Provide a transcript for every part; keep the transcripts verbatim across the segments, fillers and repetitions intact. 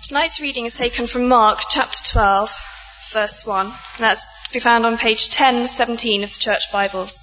Tonight's reading is taken from Mark chapter twelve, verse one. And that's to be found on page ten seventeen of the Church Bibles.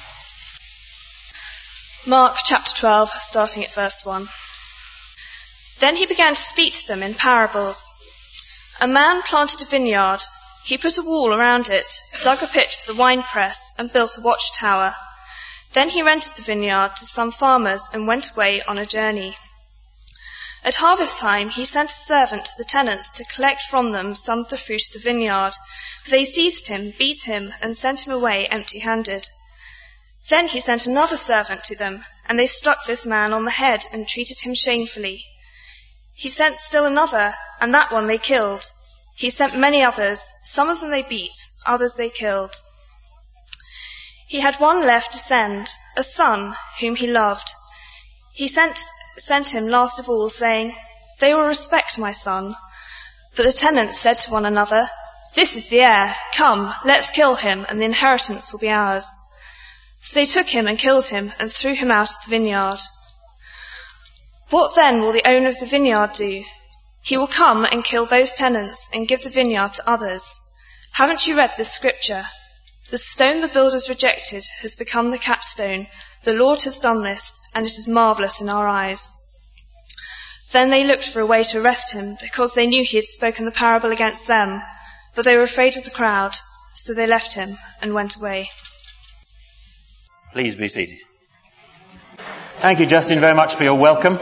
Mark chapter twelve, starting at verse one. Then he began to speak to them in parables. A man planted a vineyard. He put a wall around it, dug a pit for the winepress, and built a watchtower. Then he rented the vineyard to some farmers and went away on a journey. At harvest time, he sent a servant to the tenants to collect from them some of the fruit of the vineyard. But they seized him, beat him, and sent him away empty-handed. Then he sent another servant to them, and they struck this man on the head and treated him shamefully. He sent still another, and that one they killed. He sent many others. Some of them they beat, others they killed. He had one left to send, a son whom he loved. He sent sent him last of all, saying, "They will respect my son." But the tenants said to one another, "This is the heir. Come, let's kill him, and the inheritance will be ours." So they took him and killed him, and threw him out of the vineyard. What then will the owner of the vineyard do? He will come and kill those tenants and give the vineyard to others. Haven't you read this scripture? The stone the builders rejected has become the capstone. The Lord has done this, and it is marvellous in our eyes. Then they looked for a way to arrest him, because they knew he had spoken the parable against them. But they were afraid of the crowd, so they left him and went away. Please be seated. Thank you, Justin, very much for your welcome.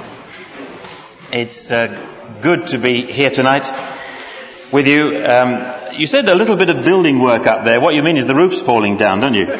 It's uh, good to be here tonight with you. Um, you said a little bit of building work up there. What you mean is the roof's falling down, don't you?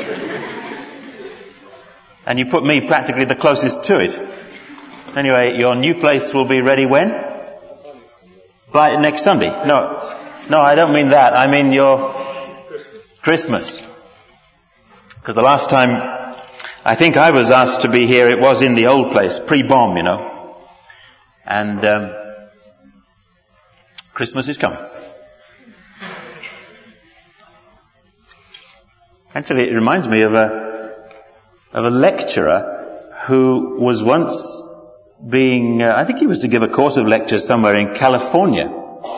And you put me practically the closest to it. Anyway, your new place will be ready when? By next Sunday. No, no, I don't mean that. I mean your Christmas. Because the last time I think I was asked to be here, it was in the old place, pre-bomb, you know. And um, Christmas is coming. Actually, it reminds me of a of a lecturer who was once being, uh, I think he was to give a course of lectures somewhere in California.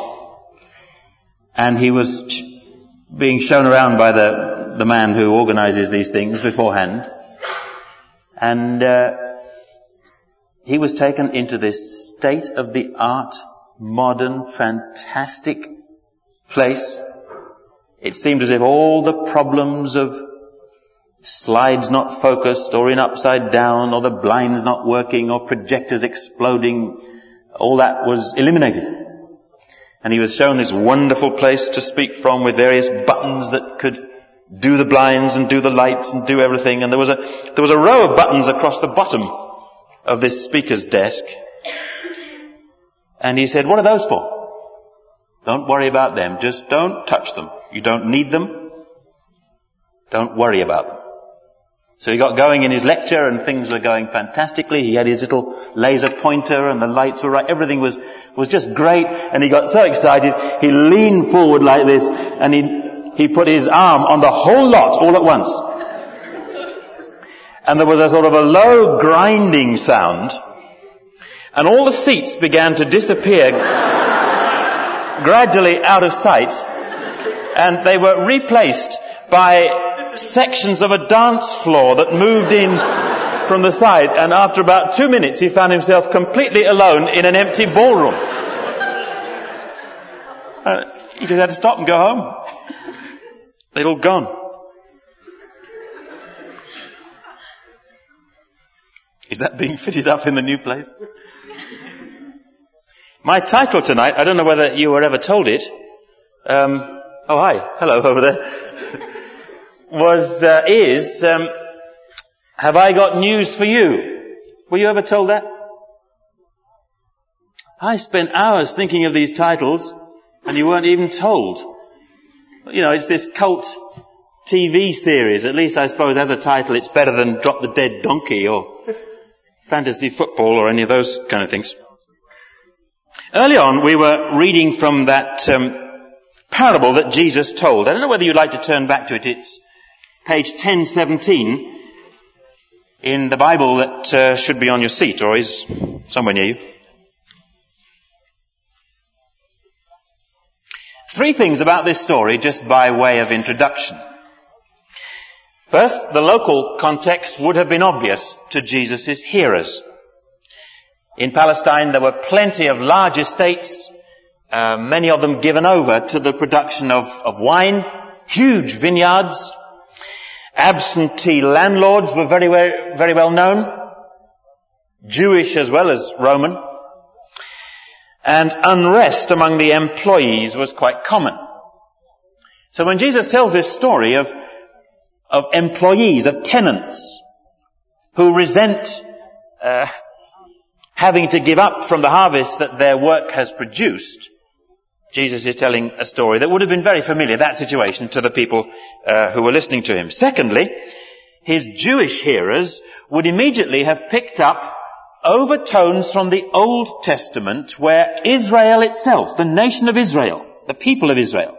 And he was sh- being shown around by the, the man who organizes these things beforehand. And uh, he was taken into this state-of-the-art, modern, fantastic place. It seemed as if all the problems of slides not focused or in upside down or the blinds not working or projectors exploding, all that was eliminated. And he was shown this wonderful place to speak from with various buttons that could do the blinds and do the lights and do everything. And there was a, there was a row of buttons across the bottom of this speaker's desk. And he said, "What are those for? Don't worry about them. Just don't touch them. You don't need them. Don't worry about them." So he got going in his lecture and things were going fantastically. He had his little laser pointer and the lights were right. Everything was, was just great. And he got so excited, he leaned forward like this and he, he put his arm on the whole lot all at once. And there was a sort of a low grinding sound. And all the seats began to disappear gradually out of sight. And they were replaced by sections of a dance floor that moved in from the side, and after about two minutes he found himself completely alone in an empty ballroom. Uh, he just had to stop and go home. They'd all gone. Is that being fitted up in the new place? My title tonight, I don't know whether you were ever told it. Um, oh, hi. Hello over there. was, uh, is, um, have I got news for you? Were you ever told that? I spent hours thinking of these titles and you weren't even told. You know, it's this cult T V series. At least I suppose as a title it's better than Drop the Dead Donkey or Fantasy Football or any of those kind of things. Early on we were reading from that um, parable that Jesus told. I don't know whether you'd like to turn back to it. It's page ten seventeen in the Bible that uh, should be on your seat or is somewhere near you. Three things about this story just by way of introduction. First, the local context would have been obvious to Jesus' hearers. In Palestine, there were plenty of large estates, uh, many of them given over to the production of, of wine, huge vineyards. Absentee landlords were very, very, very well known, Jewish as well as Roman. And unrest among the employees was quite common. So when Jesus tells this story of, of employees, of tenants, who resent uh, having to give up from the harvest that their work has produced, Jesus is telling a story that would have been very familiar, that situation, to the people uh, who were listening to him. Secondly, his Jewish hearers would immediately have picked up overtones from the Old Testament where Israel itself, the nation of Israel, the people of Israel,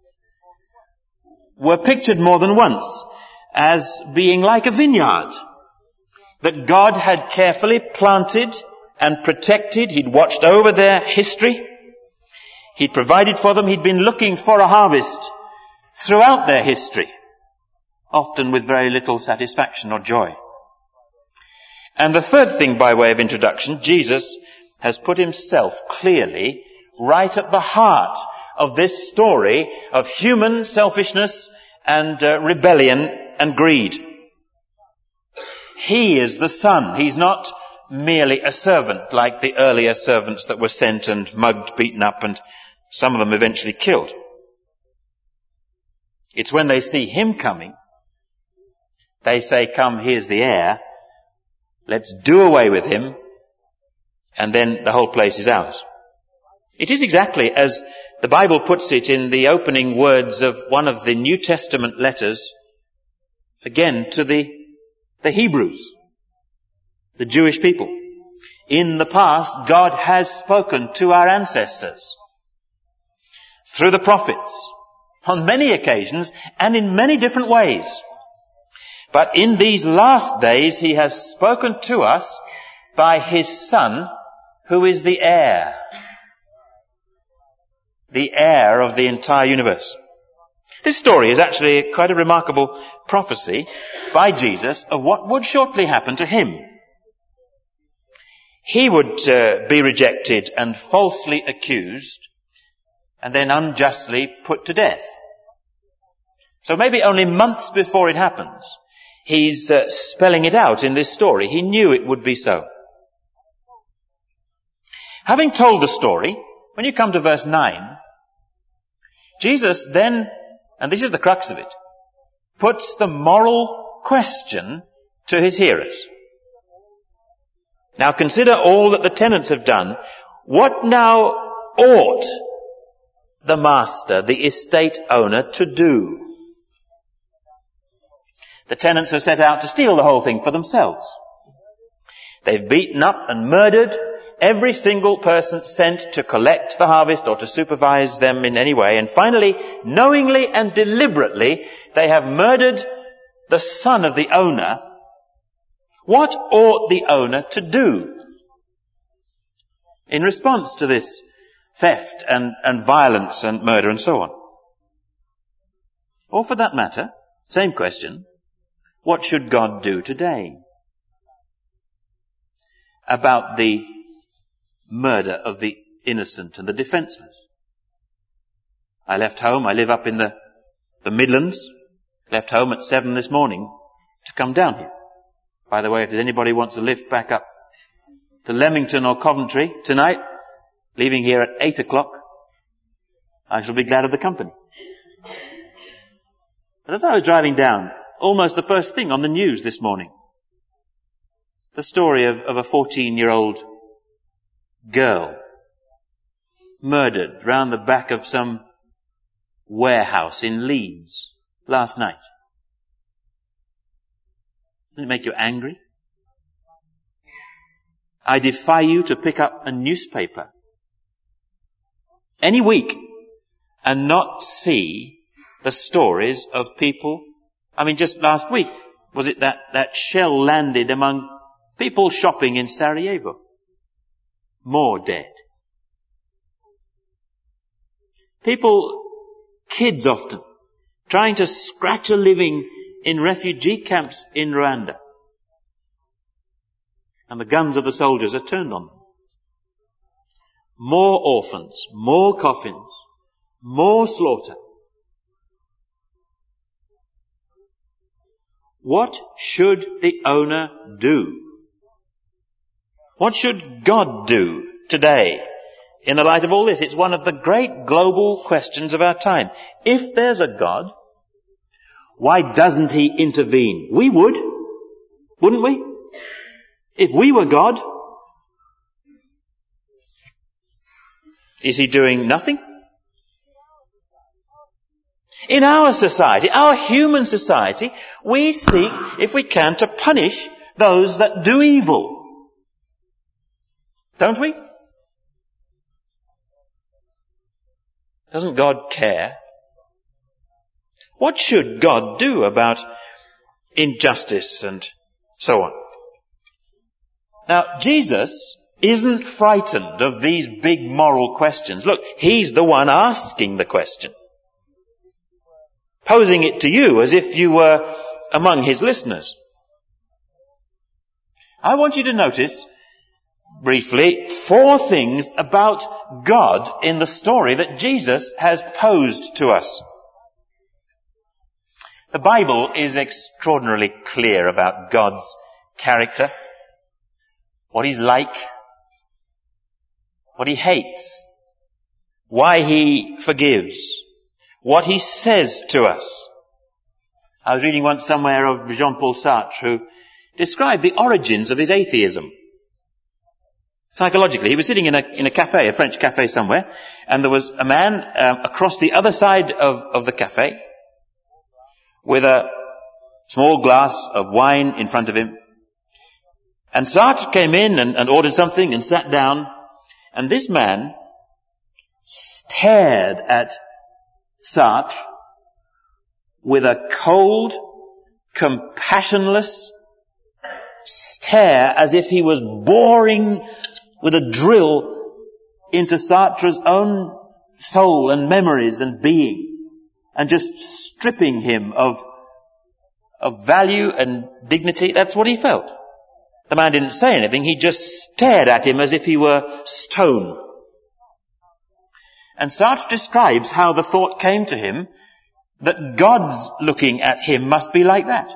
were pictured more than once as being like a vineyard that God had carefully planted and protected. He'd watched over their history. He'd provided for them. He'd been looking for a harvest throughout their history, often with very little satisfaction or joy. And the third thing by way of introduction, Jesus has put himself clearly right at the heart of this story of human selfishness and uh, rebellion and greed. He is the Son. He's not merely a servant like the earlier servants that were sent and mugged, beaten up, and some of them eventually killed. It's when they see him coming, they say, "Come, here's the heir. Let's do away with him," and then the whole place is ours. It is exactly as the Bible puts it in the opening words of one of the New Testament letters, again to the, the Hebrews, the Jewish people. In the past, God has spoken to our ancestors through the prophets on many occasions and in many different ways. But in these last days, he has spoken to us by his Son, who is the heir. The heir of the entire universe. This story is actually quite a remarkable prophecy by Jesus of what would shortly happen to him. He would uh, be rejected and falsely accused and then unjustly put to death. So maybe only months before it happens, he's uh, spelling it out in this story. He knew it would be so. Having told the story, when you come to verse nine, Jesus then, and this is the crux of it, puts the moral question to his hearers. Now consider all that the tenants have done. What now ought the master, the estate owner, to do? The tenants have set out to steal the whole thing for themselves. They've beaten up and murdered every single person sent to collect the harvest or to supervise them in any way. And finally, knowingly and deliberately, they have murdered the son of the owner. What ought the owner to do in response to this theft and, and violence and murder and so on? Or for that matter, same question, what should God do today about the murder of the innocent and the defenseless? I left home, I live up in the, the Midlands, left home at seven this morning to come down here. By the way, if there's anybody who wants a lift back up to Leamington or Coventry tonight, leaving here at eight o'clock, I shall be glad of the company. But as I was driving down, almost the first thing on the news this morning, the story of, of a fourteen-year-old girl murdered round the back of some warehouse in Leeds last night. Doesn't it make you angry? I defy you to pick up a newspaper any week and not see the stories of people. I mean, just last week, was it that, that shell landed among people shopping in Sarajevo? More dead. People kids often, trying to scratch a living in refugee camps in Rwanda. And the guns of the soldiers are turned on them. More orphans, more coffins, more slaughter. What should the owner do? What should God do today in the light of all this? It's one of the great global questions of our time. If there's a God, why doesn't he intervene? We would, wouldn't we? If we were God, is he doing nothing? In our society, our human society, we seek, if we can, to punish those that do evil. Don't we? Doesn't God care? What should God do about injustice and so on? Now, Jesus isn't frightened of these big moral questions. Look, he's the one asking the question, posing it to you as if you were among his listeners. I want you to notice, briefly, four things about God in the story that Jesus has posed to us. The Bible is extraordinarily clear about God's character, what he's like, what he hates, why he forgives, what he says to us. I was reading once somewhere of Jean-Paul Sartre, who described the origins of his atheism. Psychologically, he was sitting in a in a cafe, a French cafe somewhere, and there was a man um, across the other side of, of the cafe with a small glass of wine in front of him. And Sartre came in and, and ordered something and sat down, and this man stared at Sartre with a cold, compassionless stare, as if he was boring with a drill into Sartre's own soul and memories and being, and just stripping him of, of value and dignity. That's what he felt. The man didn't say anything. He just stared at him as if he were stone. And Sartre describes how the thought came to him that God's looking at him must be like that.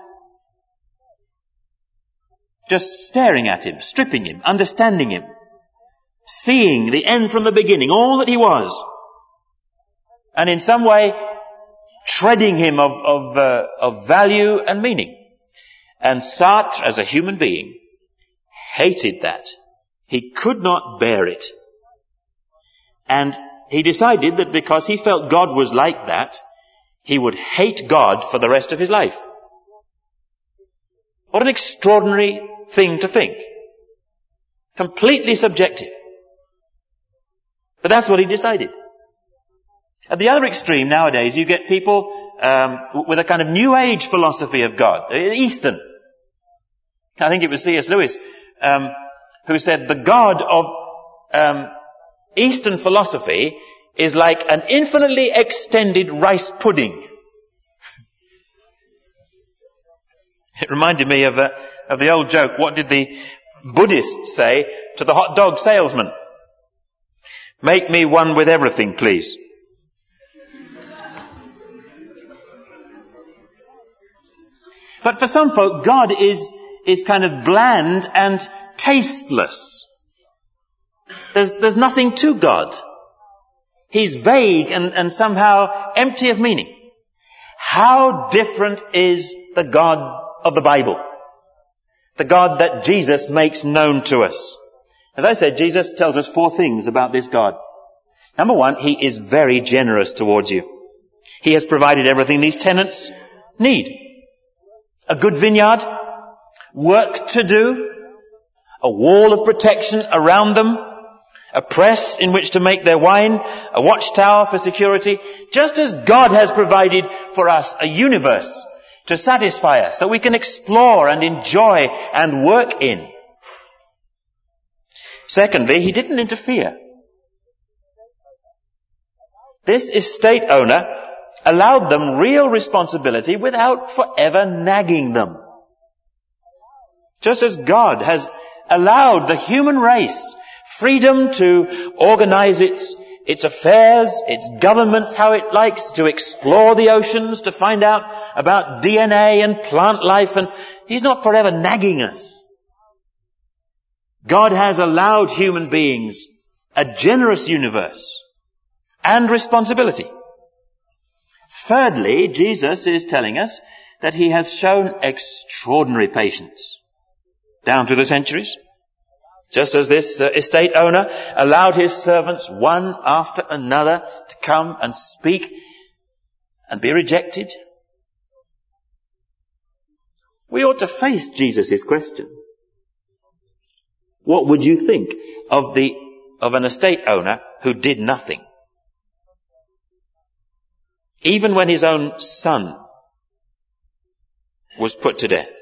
Just staring at him, stripping him, understanding him, seeing the end from the beginning, all that he was, and in some way treading him of, of, uh, of value and meaning. And Sartre, as a human being, hated that. He could not bear it. And he decided that because he felt God was like that, he would hate God for the rest of his life. What an extraordinary thing to think. Completely subjective. But that's what he decided. At the other extreme nowadays, you get people um, with a kind of New Age philosophy of God, Eastern. I think it was C S Lewis um, who said the God of um, Eastern philosophy is like an infinitely extended rice pudding. It reminded me of, uh, of the old joke. What did the Buddhists say to the hot dog salesman? Make me one with everything, please. But for some folk, God is, is kind of bland and tasteless. There's, there's nothing to God. He's vague and, and somehow empty of meaning. How different is the God of the Bible? The God that Jesus makes known to us. As I said, Jesus tells us four things about this God. Number one, he is very generous towards you. He has provided everything these tenants need. A good vineyard, work to do, a wall of protection around them, a press in which to make their wine, a watchtower for security, just as God has provided for us a universe to satisfy us, that we can explore and enjoy and work in. Secondly, he didn't interfere. This estate owner allowed them real responsibility without forever nagging them. Just as God has allowed the human race freedom to organize its, its affairs, its governments, how it likes, to explore the oceans, to find out about D N A and plant life, and He's not forever nagging us. God has allowed human beings a generous universe and responsibility. Thirdly, Jesus is telling us that He has shown extraordinary patience down through the centuries. Just as this uh, estate owner allowed his servants one after another to come and speak and be rejected. We ought to face Jesus' question. What would you think of the of an estate owner who did nothing? Even when his own son was put to death.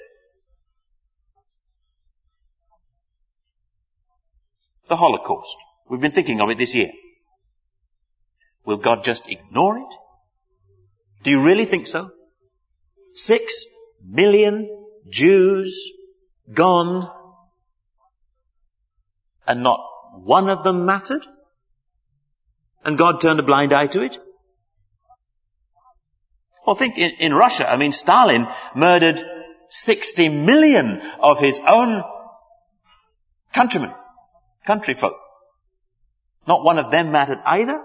The Holocaust. We've been thinking of it this year. Will God just ignore it? Do you really think so? Six million Jews gone, and not one of them mattered? And God turned a blind eye to it? Well, think in, in Russia, I mean, Stalin murdered sixty million of his own countrymen, countryfolk. Not one of them mattered either.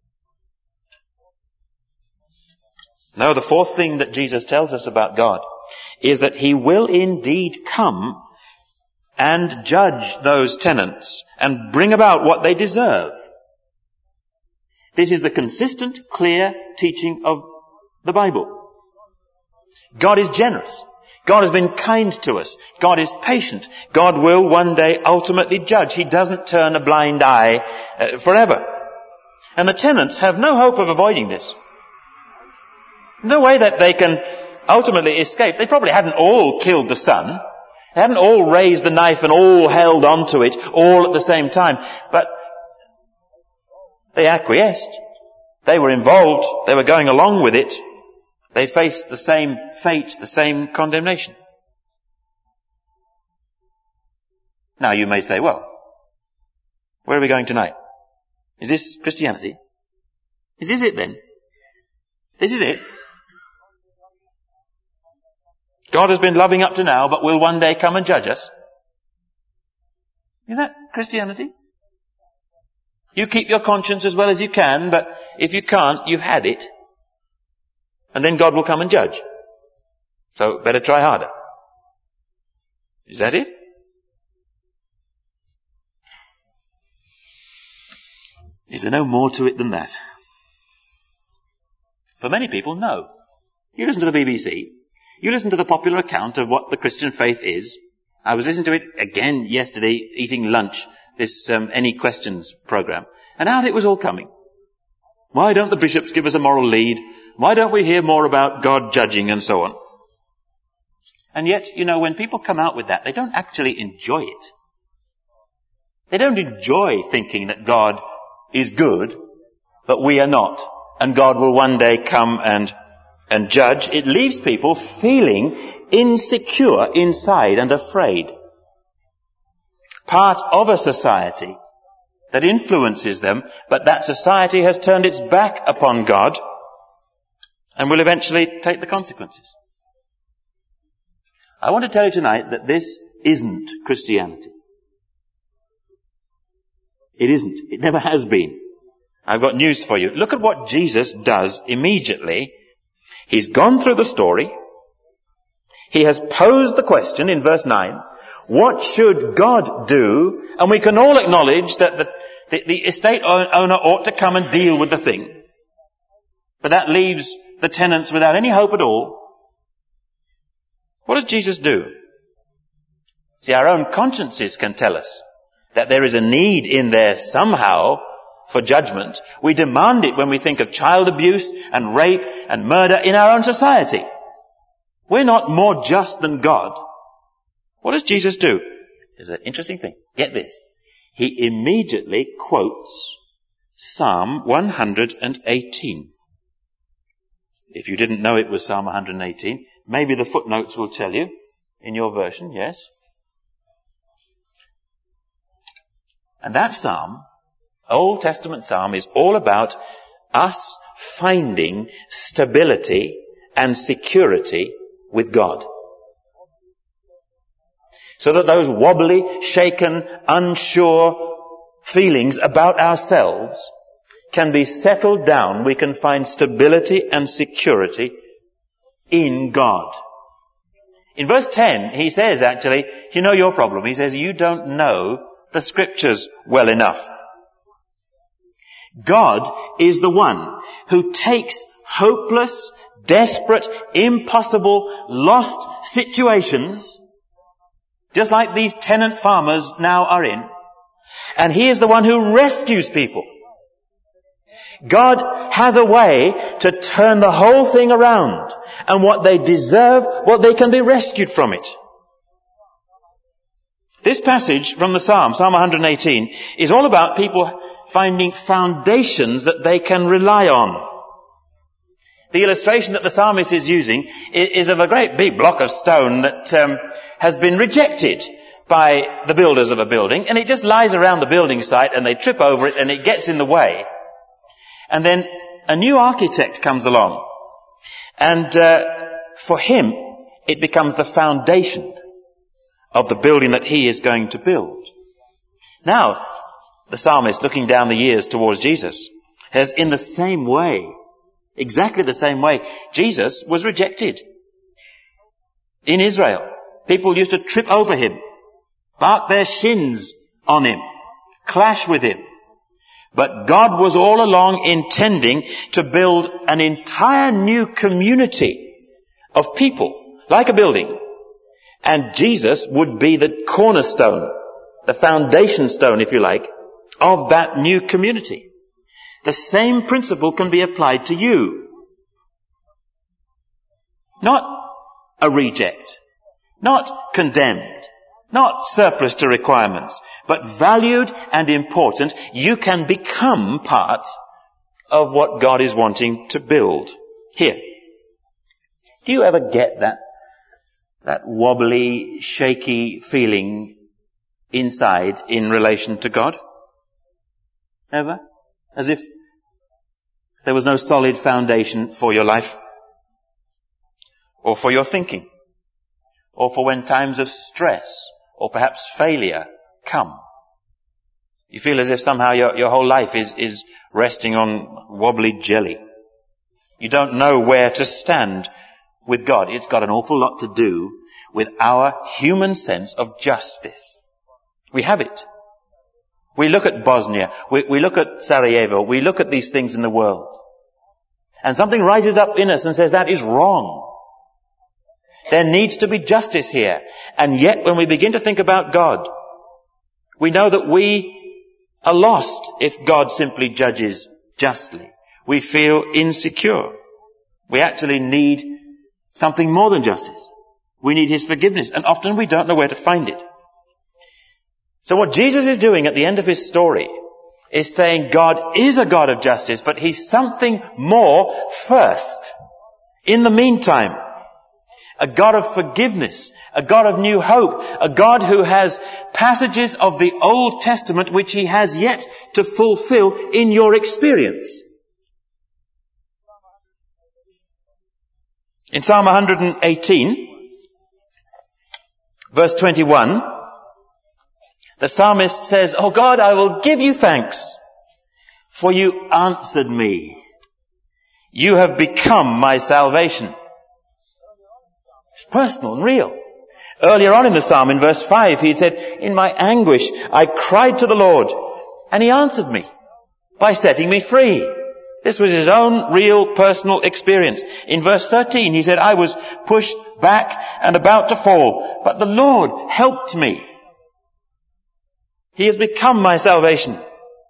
No, the fourth thing that Jesus tells us about God is that He will indeed come and judge those tenants and bring about what they deserve. This is the consistent, clear teaching of the Bible. God is generous. God has been kind to us. God is patient. God will one day ultimately judge. He doesn't turn a blind eye uh, forever. And the tenants have no hope of avoiding this. No way that they can ultimately escape. They probably hadn't all killed the son. They hadn't all raised the knife and all held on to it all at the same time. But they acquiesced. They were involved. They were going along with it. They faced the same fate, the same condemnation. Now you may say, well, where are we going tonight? Is this Christianity? Is this it then? This is it? God has been loving up to now, but will one day come and judge us? Is that Christianity? You keep your conscience as well as you can, but if you can't, you've had it. And then God will come and judge. So better try harder. Is that it? Is there no more to it than that? For many people, no. You listen to the B B C. You listen to the popular account of what the Christian faith is. I was listening to it again yesterday, eating lunch, this um, Any Questions program. And out it was all coming. Why don't the bishops give us a moral lead? Why don't we hear more about God judging and so on? And yet, you know, when people come out with that, they don't actually enjoy it. They don't enjoy thinking that God is good, but we are not. And God will one day come and and judge. It leaves people feeling insecure inside and afraid. Part of a society that influences them, but that society has turned its back upon God and will eventually take the consequences. I want to tell you tonight that this isn't Christianity. It isn't. It never has been. I've got news for you. Look at what Jesus does immediately. He's gone through the story. He has posed the question in verse nine. What should God do? And we can all acknowledge that the, the, the estate owner ought to come and deal with the thing. But that leaves the tenants without any hope at all. What does Jesus do? See, our own consciences can tell us that there is a need in there somehow for judgment. We demand it when we think of child abuse and rape and murder in our own society. We're not more just than God. What does Jesus do? There's an interesting thing. Get this. He immediately quotes Psalm one hundred eighteen. If you didn't know it was Psalm one hundred eighteen, maybe the footnotes will tell you in your version, yes. And that psalm, Old Testament psalm, is all about us finding stability and security with God. So that those wobbly, shaken, unsure feelings about ourselves can be settled down. We can find stability and security in God. In verse ten, he says actually, you know your problem. He says, you don't know the scriptures well enough. God is the one who takes hopeless, desperate, impossible, lost situations, just like these tenant farmers now are in, and he is the one who rescues people. God has a way to turn the whole thing around, and what they deserve, what they can be rescued from it. This passage from the Psalm, Psalm one hundred eighteen, is all about people finding foundations that they can rely on. The illustration that the psalmist is using is of a great big block of stone that um, has been rejected by the builders of a building, and it just lies around the building site, and they trip over it, and it gets in the way. And then a new architect comes along, and uh, for him, it becomes the foundation of the building that he is going to build. Now, the psalmist, looking down the years towards Jesus, has in the same way, exactly the same way, Jesus was rejected. In Israel, people used to trip over him, bark their shins on him, clash with him. But God was all along intending to build an entire new community of people, like a building. And Jesus would be the cornerstone, the foundation stone, if you like, of that new community. The same principle can be applied to you. Not a reject, not condemned, not surplus to requirements, but valued and important. You can become part of what God is wanting to build here. Do you ever get that? That wobbly, shaky feeling inside in relation to God? Ever? As if there was no solid foundation for your life, or for your thinking, or for when times of stress or perhaps failure come. You feel as if somehow your, your whole life is, is resting on wobbly jelly. You don't know where to stand with God. It's got an awful lot to do with our human sense of justice. We have it. We look at Bosnia, we, we look at Sarajevo, we look at these things in the world, and something rises up in us and says that is wrong. There needs to be justice here. And yet when we begin to think about God, we know that we are lost if God simply judges justly. We feel insecure. We actually need something more than justice. We need his forgiveness, and often we don't know where to find it. So what Jesus is doing at the end of his story is saying God is a God of justice, but he's something more first. In the meantime, a God of forgiveness, a God of new hope, a God who has passages of the Old Testament which he has yet to fulfill in your experience. In Psalm one hundred eighteen, verse twenty-one, the psalmist says, "Oh God, I will give you thanks, for you answered me. You have become my salvation." It's personal and real. Earlier on in the psalm, in verse five, he said, "In my anguish, I cried to the Lord, and he answered me by setting me free." This was his own real personal experience. In verse thirteen, he said, "I was pushed back and about to fall, but the Lord helped me. He has become my salvation."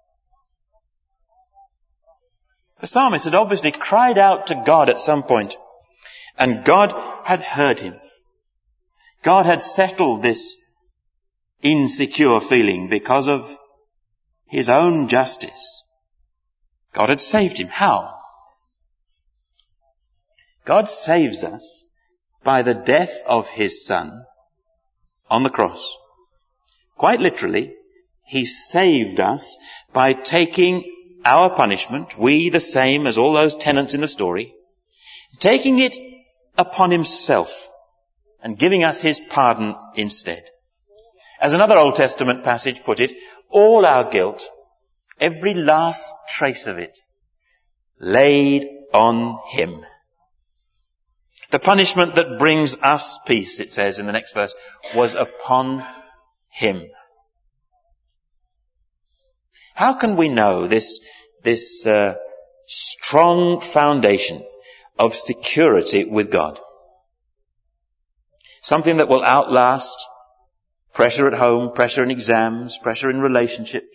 The psalmist had obviously cried out to God at some point, and God had heard him. God had settled this insecure feeling because of his own justice. God had saved him. How? God saves us by the death of his Son on the cross. Quite literally, he saved us by taking our punishment, we the same as all those tenants in the story, taking it upon himself and giving us his pardon instead. As another Old Testament passage put it, all our guilt, every last trace of it, laid on him. The punishment that brings us peace, it says in the next verse, was upon him. How can we know this, this uh, strong foundation of security with God? Something that will outlast pressure at home, pressure in exams, pressure in relationships.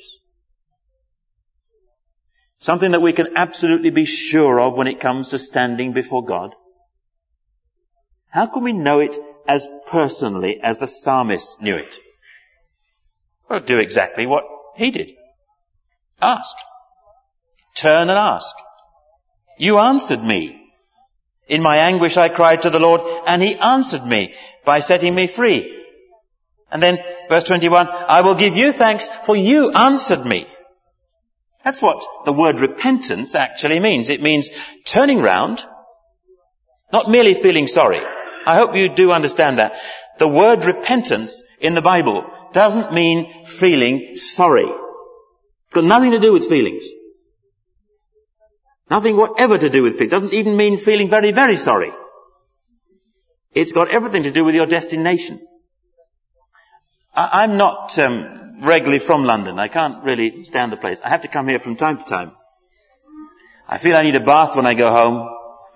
Something that we can absolutely be sure of when it comes to standing before God. How can we know it as personally as the psalmist knew it? Well, do exactly what he did. Ask. Turn and ask. You answered me. In my anguish I cried to the Lord, and he answered me by setting me free. And then, verse twenty-one, I will give you thanks, for you answered me. That's what the word repentance actually means. It means turning round, not merely feeling sorry. I hope you do understand that. The word repentance in the Bible doesn't mean feeling sorry. It's got nothing to do with feelings. Nothing whatever to do with feelings. It doesn't even mean feeling very, very sorry. It's got everything to do with your destination. I, I'm not um, regularly from London. I can't really stand the place. I have to come here from time to time. I feel I need a bath when I go home.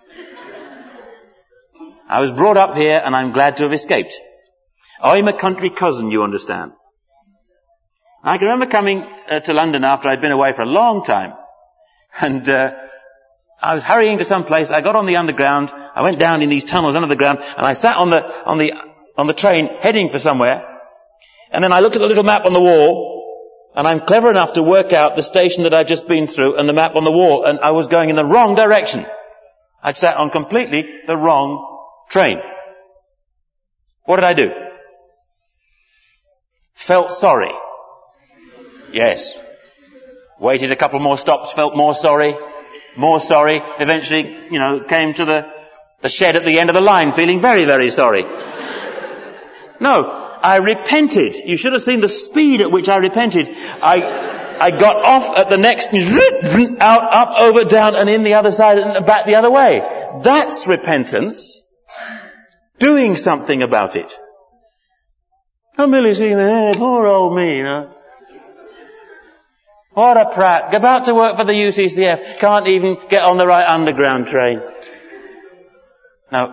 I was brought up here and I'm glad to have escaped. I'm a country cousin, you understand. I can remember coming uh, to London after I'd been away for a long time. And uh, I was hurrying to some place. I got on the underground. I went down in these tunnels under the ground and I sat on the, on the, on the train heading for somewhere. And then I looked at the little map on the wall and I'm clever enough to work out the station that I'd just been through and the map on the wall, and I was going in the wrong direction. I'd sat on completely the wrong train. What did I do? Felt sorry. Yes. Waited a couple more stops, felt more sorry, more sorry. Eventually, you know, came to the, the shed at the end of the line feeling very, very sorry. No, I repented. You should have seen the speed at which I repented. I, I got off at the next, out, up, over, down, and in the other side and back the other way. That's repentance. Doing something about it. Not merely sitting there, hey, poor old me, you know. What a prat. About to work for the U C C F. Can't even get on the right underground train. No.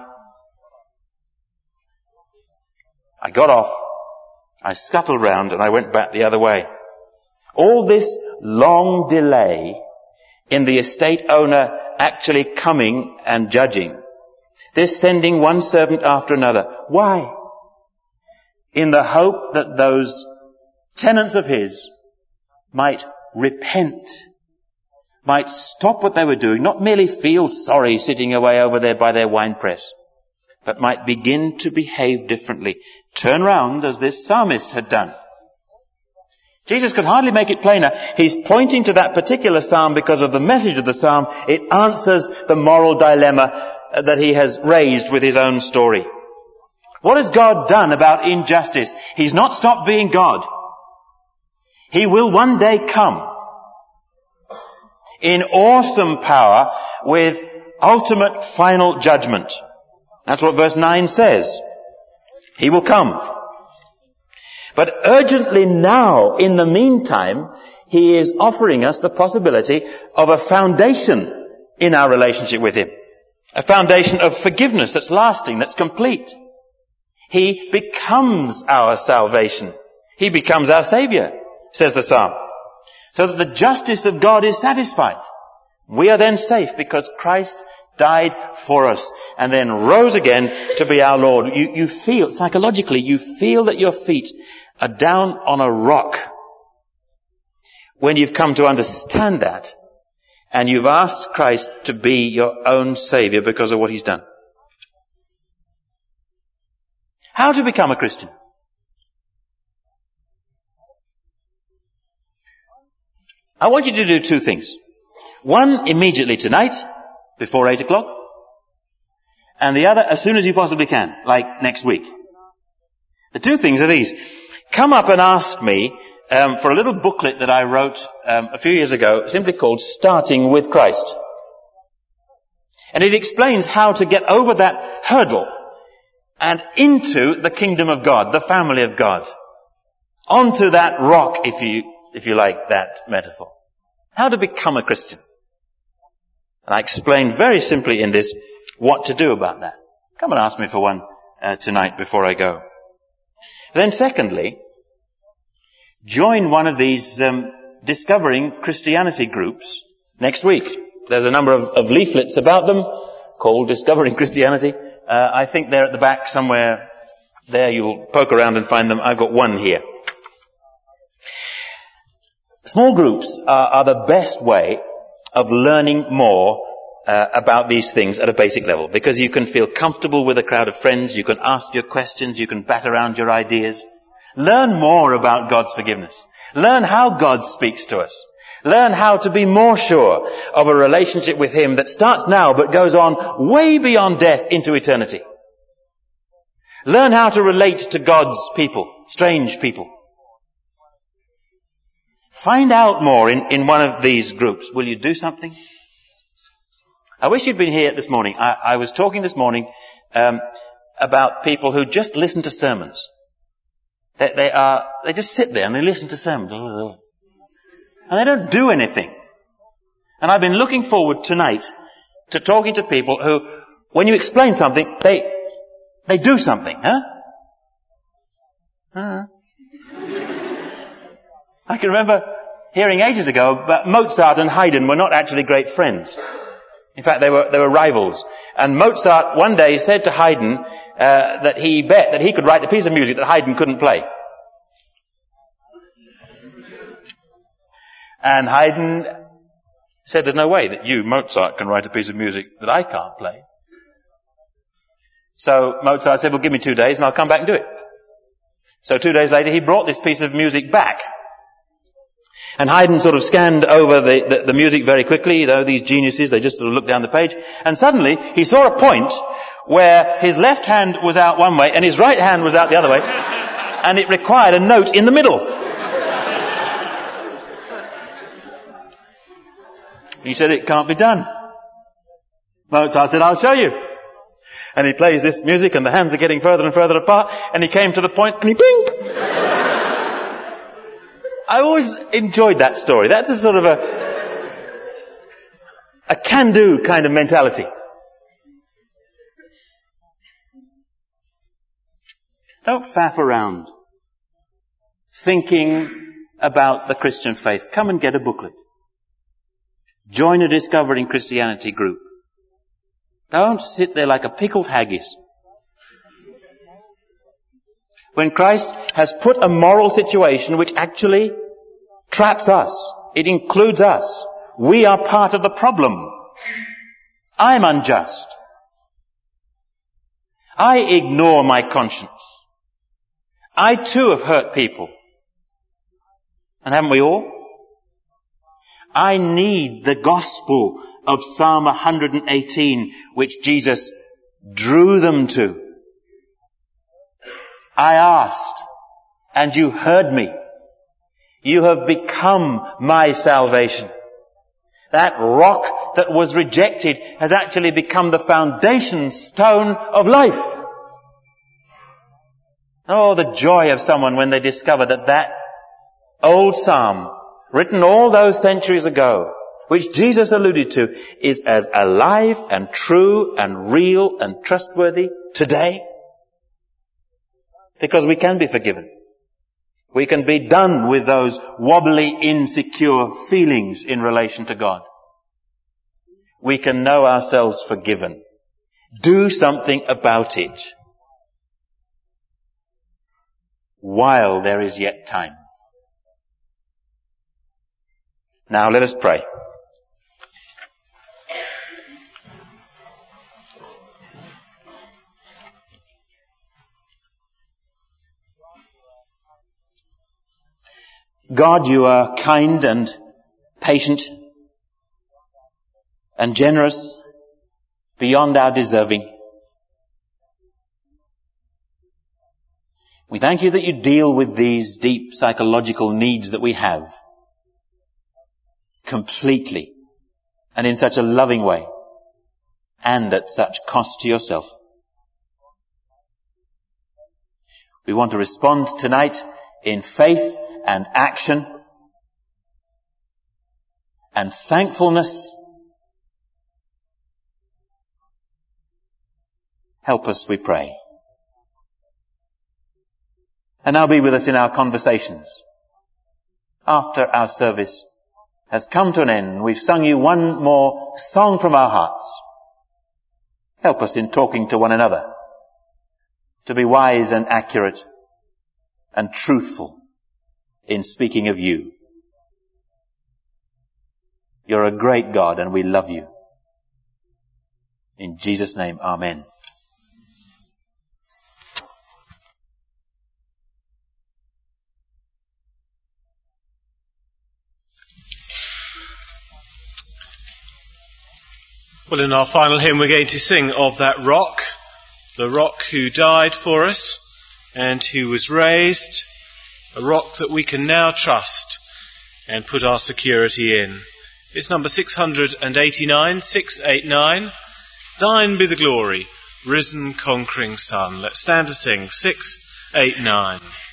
I got off. I scuttled round and I went back the other way. All this long delay in the estate owner actually coming and judging. This sending one servant after another. Why? In the hope that those tenants of his might repent, might stop what they were doing, not merely feel sorry sitting away over there by their wine press, but might begin to behave differently. Turn round as this psalmist had done. Jesus could hardly make it plainer. He's pointing to that particular psalm because of the message of the psalm. It answers the moral dilemma that he has raised with his own story. What has God done about injustice? He's not stopped being God. He will one day come in awesome power with ultimate final judgment. That's what verse nine says. He will come. But urgently now, in the meantime, he is offering us the possibility of a foundation in our relationship with him. A foundation of forgiveness that's lasting, that's complete. He becomes our salvation. He becomes our Saviour, says the Psalm. So that the justice of God is satisfied. We are then safe because Christ died for us and then rose again to be our Lord. You, you feel, psychologically, you feel that your feet are down on a rock when you've come to understand that and you've asked Christ to be your own Saviour because of what he's done. How to become a Christian? I want you to do two things. One immediately tonight, before eight o'clock, and the other as soon as you possibly can, like next week. The two things are these. Come up and ask me um, for a little booklet that I wrote um, a few years ago, simply called Starting with Christ. And it explains how to get over that hurdle and into the kingdom of God, the family of God. Onto that rock, if you, if you like that metaphor. How to become a Christian. And I explain very simply in this what to do about that. Come and ask me for one uh, tonight before I go. Then secondly, join one of these um, Discovering Christianity groups next week. There's a number of, of leaflets about them called Discovering Christianity. Uh, I think they're at the back somewhere there. You'll poke around and find them. I've got one here. Small groups are, are the best way of learning more uh, about these things at a basic level, because you can feel comfortable with a crowd of friends, you can ask your questions, you can bat around your ideas. Learn more about God's forgiveness. Learn how God speaks to us. Learn how to be more sure of a relationship with Him that starts now but goes on way beyond death into eternity. Learn how to relate to God's people, strange people. Find out more in, in one of these groups. Will you do something? I wish you'd been here this morning. I, I was talking this morning um, about people who just listen to sermons. They, they are they just sit there and they listen to sermons. And they don't do anything. And I've been looking forward tonight to talking to people who, when you explain something, they they do something. Huh? Huh? I can remember hearing ages ago that Mozart and Haydn were not actually great friends. In fact, they were they were rivals. And Mozart one day said to Haydn uh, that he bet that he could write a piece of music that Haydn couldn't play. And Haydn said, there's no way that you, Mozart, can write a piece of music that I can't play. So Mozart said, well, give me two days and I'll come back and do it. So two days later, he brought this piece of music back. And Haydn sort of scanned over the, the, the music very quickly. You know, these geniuses, they just sort of looked down the page. And suddenly, he saw a point where his left hand was out one way and his right hand was out the other way. And it required a note in the middle. He said, it can't be done. Mozart said, I'll show you. And he plays this music and the hands are getting further and further apart. And he came to the point and he bing! I always enjoyed that story. That's a sort of a, a can-do kind of mentality. Don't faff around thinking about the Christian faith. Come and get a booklet. Join a Discovering Christianity group. Don't sit there like a pickled haggis. When Christ has put a moral situation which actually traps us, it includes us. We are part of the problem. I'm unjust. I ignore my conscience. I too have hurt people. And haven't we all? I need the gospel of Psalm one eighteen, which Jesus drew them to. I asked, and you heard me. You have become my salvation. That rock that was rejected has actually become the foundation stone of life. Oh, the joy of someone when they discover that that old psalm, written all those centuries ago, which Jesus alluded to, is as alive and true and real and trustworthy today. Because we can be forgiven. We can be done with those wobbly, insecure feelings in relation to God. We can know ourselves forgiven. Do something about it while there is yet time. Now let us pray. God, you are kind and patient and generous beyond our deserving. We thank you that you deal with these deep psychological needs that we have completely and in such a loving way and at such cost to yourself. We want to respond tonight in faith and action and thankfulness. Help us, we pray. And now be with us in our conversations. After our service has come to an end, we've sung you one more song from our hearts. Help us in talking to one another, to be wise and accurate and truthful in speaking of you. You're a great God and we love you. In Jesus' name, amen. Well, in our final hymn we're going to sing of that rock, the rock who died for us and who was raised, a rock that we can now trust and put our security in. It's number six eighty-nine, six eighty-nine, Thine be the glory, risen conquering Son. Let's stand to sing, six eighty-nine.